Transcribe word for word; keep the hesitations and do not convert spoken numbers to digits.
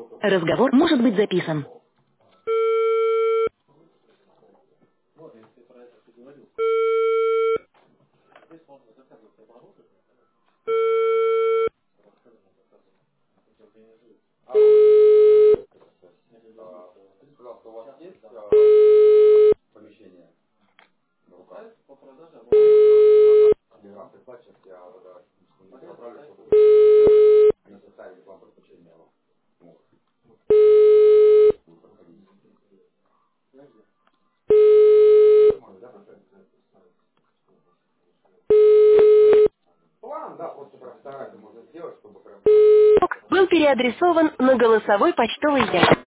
Разговор может быть записан. Алло. А, скажите, пожалуйста, у вас есть а, помещение на руках? Один раз ты плачешь, я вот, не направлю, чтобы они составили вам подключение. Вот. Будет проходить. Можно, да, поставить? План, да, просто про фотографию можно сделать, чтобы прям... Был переадресован на голосовой почтовый ящик.